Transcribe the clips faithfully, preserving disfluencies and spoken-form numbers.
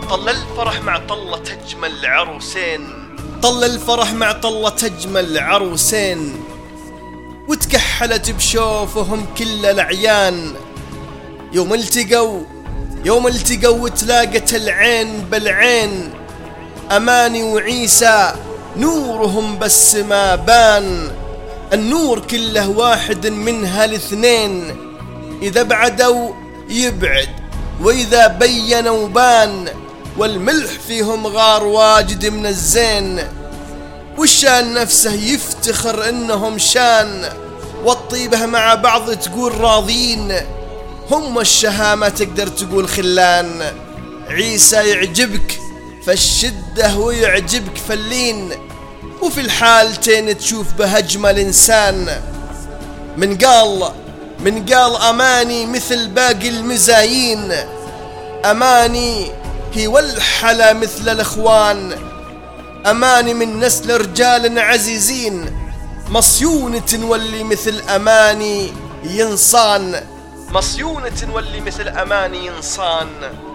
طل الفرح مع طلة أجمل عروسين، طل الفرح مع طلة أجمل عروسين، وتكحلت بشوفهم كل الأعيان. يوم التقوا يوم التقوا وتلاقت العين بالعين، أماني وعيسى نورهم بس ما بان. النور كله واحد من هالاثنين، إذا بعدوا يبعد وإذا بينوا بان. والملح فيهم غار واجد من الزين، والشان نفسه يفتخر انهم شان. والطيبة مع بعض تقول راضين، هم الشهامة تقدر تقول خلان. عيسى يعجبك فالشدة ويعجبك فاللين، وفي الحالتين تشوف به أجمل إنسان. من قال من قال أماني مثل باقي المزايين، أماني هي والحلا مثل الأخوان. أماني من نسل رجال عزيزين، مصيونة واللي مثل أماني ينصان. مصيونة واللي مثل أماني ينصان.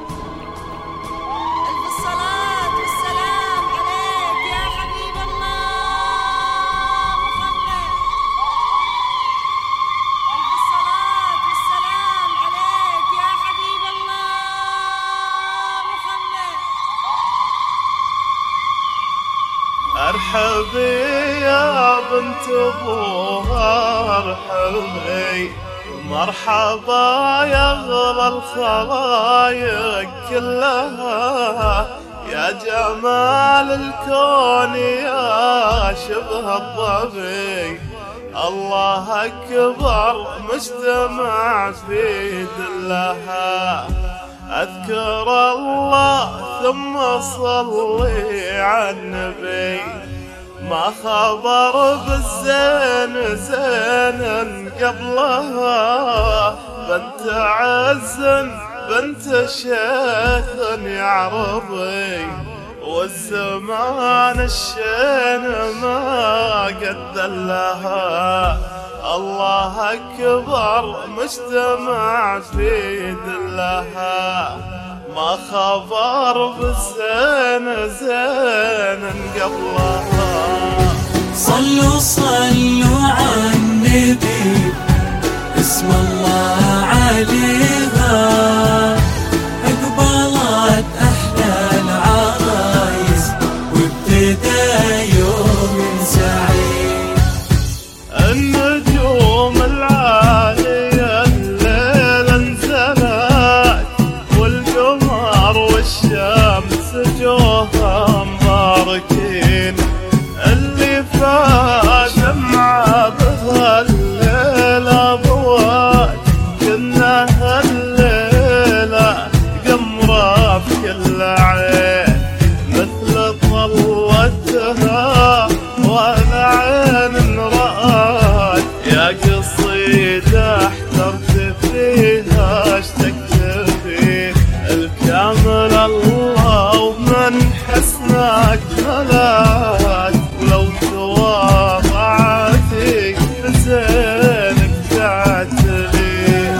ارحبي يا بنت ابوها ارحبي، مرحبا يا غلا الخلايق كلها. يا جمال الكون يا شبه الضبي، الله اكبر مجتمع في دلها. اذكر الله ثم صلي على النبي، ما خبر بالزين زين قبلها. بنت عز بنت شيخ يعرضي، والزمان الشين ما قد لها. الله أكبر مجتمع في دلها، ما خبر بالزين زين قبلها. صلوا صلوا على النبي، اسم الله عليها. أقبلت أحلى العرايس وابتدى يوم سعيد. النجوم العالية الليلة انزلت، والقمر والشمس جوها مباركين. اللي فاز مع بها الليلة ضوات، كنا هالليلة قمرة في كل عين، مثل طلتها ولا عين رأت. يا قصيدة احترت فيها اشتقت فيه، الكامل الله ومن حسنك ملات. ولو تواضعتي بزينك تعتلي.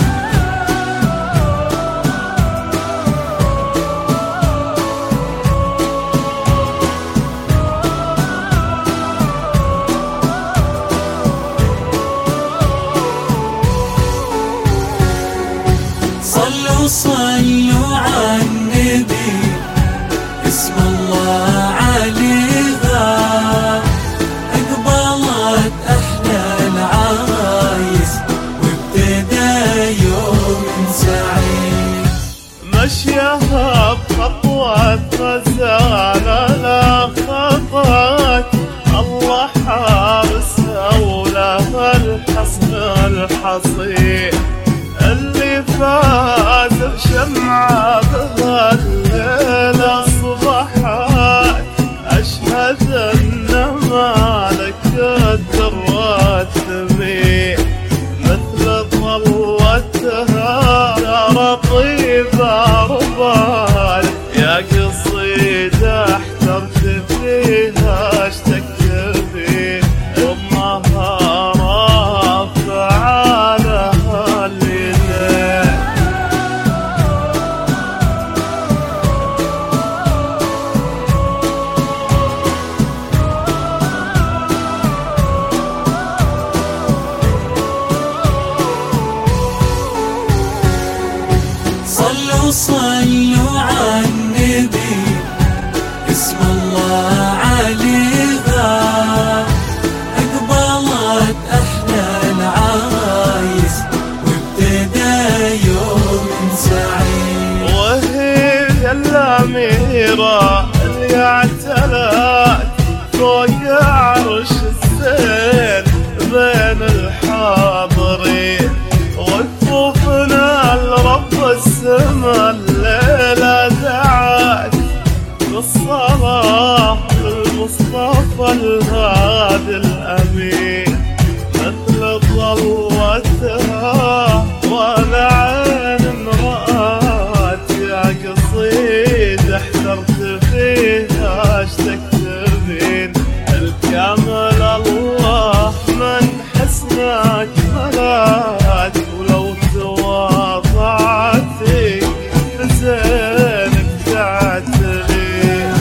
صلوا صلوا على النبي، اسم الله عليها. أقبلت أحلى العرايس وابتدى يوم سعيد. مشيها بخطوة غزالة لا خطأت، الله حارسها ولها الحصن الحصين. اللي فاز بشمعة بها الليلة صبحت، أشهد أن مالك الدرات ثمين. مثل طلتها ترى طيبة ربال، يا قصيدة احترت فيها اشتقت فيه. أمها رافعة لها الليل. صلوا صلوا على النبي اسم الله عليها أقبلت أحلى العرايس وابتدى يوم سعيد. وهي الأميرة اللي اعتلت فوق عرش الزين بين الحاضرين، وكفوفنا لرب السما الليلة دعت بالصلاة للمصطفى الهادي الأمين، مثل ضلوتها ولا عين رأت يا قصيد احترت فيها اشتكتبين. الكامل الله من حسنك ملات، ولو تواضعتي بزينك تعتلين.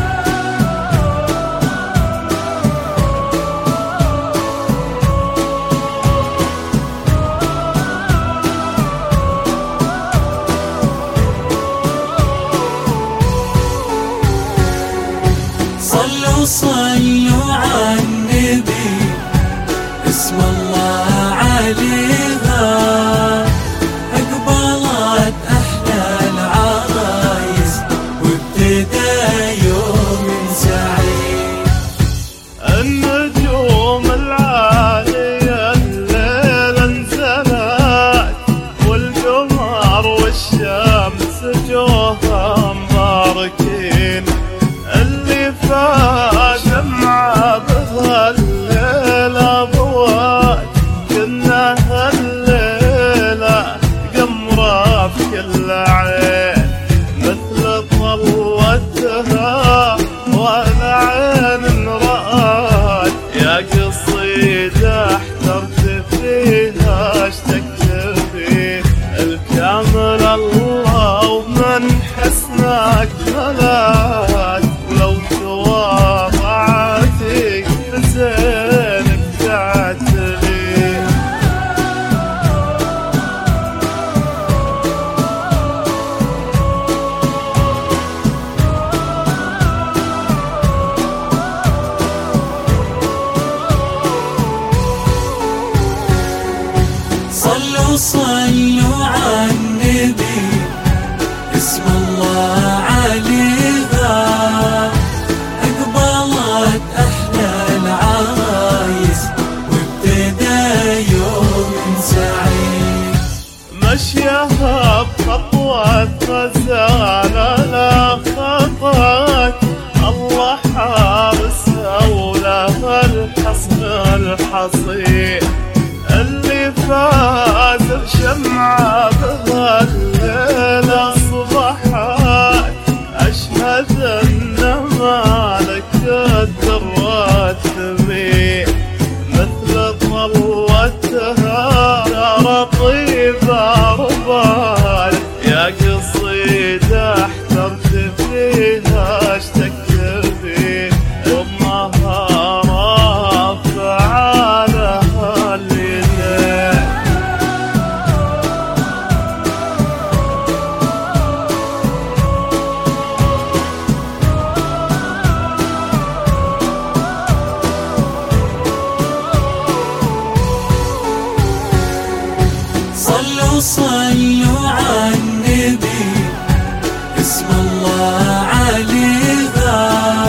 صلوا صلوا على النبي اسم الله عليها أقبلت أحلى العرايس وابتدى يوم سعيد. النجوم العالية الليلة انزلت، والقمر والشمس جوها مباركين. اللي فات مع بها الليلة ضوات، كنا هالليلة قمرة في كل عين، مثل ضلوتها ولا عين رأت يا قصيدة احترت فيها اشتقت فيه. الكامل الله ومن حسنك ملات، ولو تواضعتي بزينك تعتلي. صلوا صلوا على النبي اسم الله عليها أقبلت أحلى العرايس وابتدى يوم سعيد. مشيها بخطوة غزالة لا خطأت، الله حارسها ولها الحصن الحصين. اللي فاز بشمعة بها الليلة صبحت، أشهد أن مالك الدرة ثمين، مثل ضلوتها ترى طيبة ربال يا قصيدة احترت فيها اشتقت فيه. أمها رافعة لها اليدين. صلوا صلوا على النبي اسم الله عليها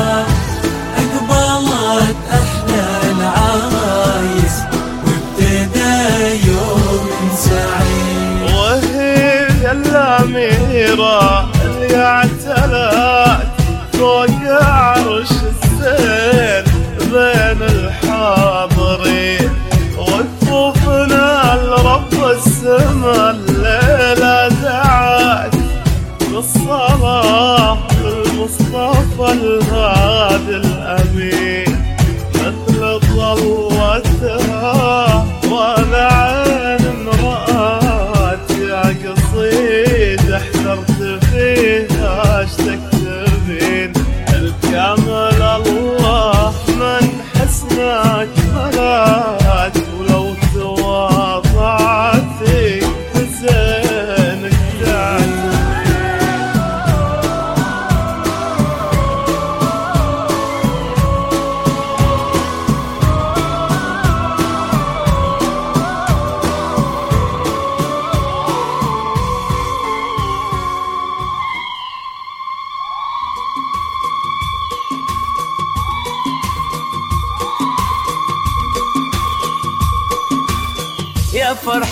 أقبلت أحلى العرايس وابتدى يوم سعيد. وهي الأميرة اللي اعتلت فوق عرش الزين بين الحاضرين، وكفوفنا لرب السما الليلة دعت بالصلاة للمصطفى الهادي الأمين، مثل ضلوتها ولا عين رأت يا قصيد احترت فيه.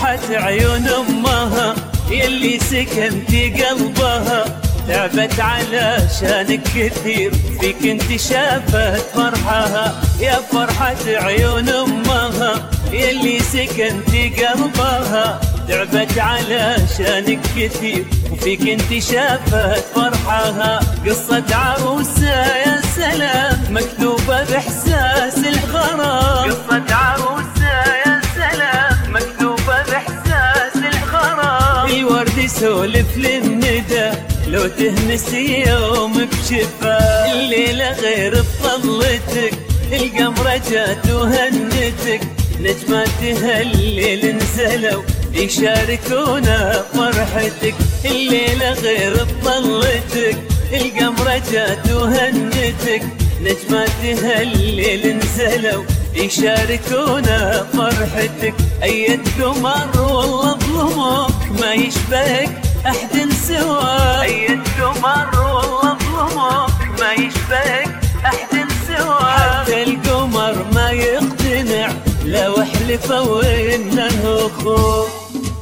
فرحة عيون أمها يلي سكنتي قلبها، تعبت علشانك كثير فيك انت شافت فرحها. يا فرحة عيون أمها يلي سكنتي قلبها، تعبت علشانك كثير وفيك انت شافت فرحها. قصة عروسة يا سلام مكتوبة بإحساس الغرام، قصة عروسة يا سلام مكتوبة بإحساس الغرام. الورد يسولف للندى لو تهنسي يوم بشفا، الليلة غير بطلتك القمرة جات وهنتك، نجمات هالليل نزلوا يشاركونا فرحتك. الليلة غير بطلتك القمرة جات وهنتك، نجمات هالليل نزلوا يشاركونا فرحتك. أيد قمر والله ظلمك ما يشبهك أحد سواك، أيد قمر والله ظلمك ما يشبهك أحد سواك. حتى القمر ما يقتنع لو احلفوا انه اخوك.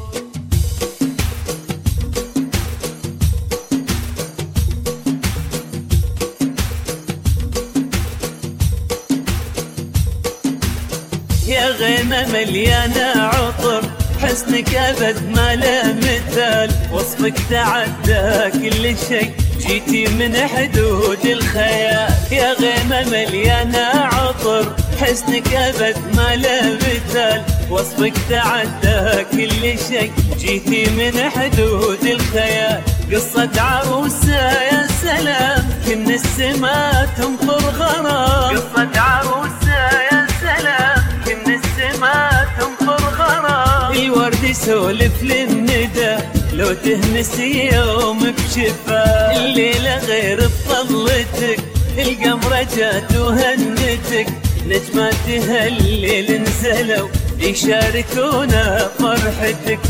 يا غيمة مليانة عطر حسنك أبد ما له مثال، وصفك تعدى كل شيء جيتي من حدود الخيال. يا غيمة مليانة عطر حسنك أبد ما له مثال، وصفك تعدى كل شيء جيتي من حدود الخيال. قصة عروسة يا سلام كن السما تمطر غرام، قصة عروسة يا سلام كن السما تمطر غرام. الورد يسولف للندى لو تهنسي يوم بشفا، الليلة غير بطلتك القمرة جات وهنتك، نجمات هالليل نزلوا يشاركونا فرحتك.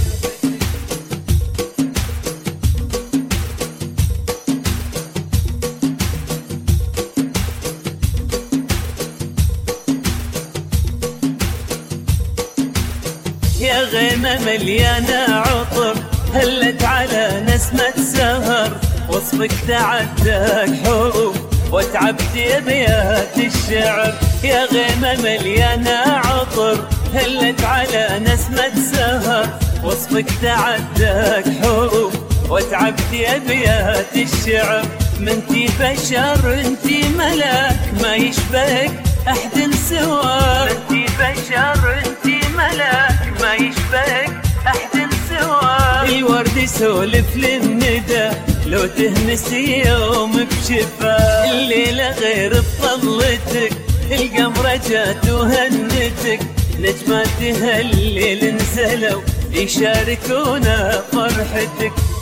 يا غيمة مليانة عطر هلت على نسمة سهر، وصفك تعداك حروف وتعبت أبيات الشعر. يا غيمة مليانة عطر هلت على نسمة سهر، وصفك تعداك حروف وتعبت أبيات الشعر. منتي بشر انتي ملاك ما يشبهك أحد سواك، منتي بشر انتي ملاك ما يشبهك أحد سواك. الورد يسولف للندى لو تهنسي يوم بشفا، الليلة غير بطلتك القمرة جات وهنتك، نجمات هالليل نزلوا يشاركونا فرحتك.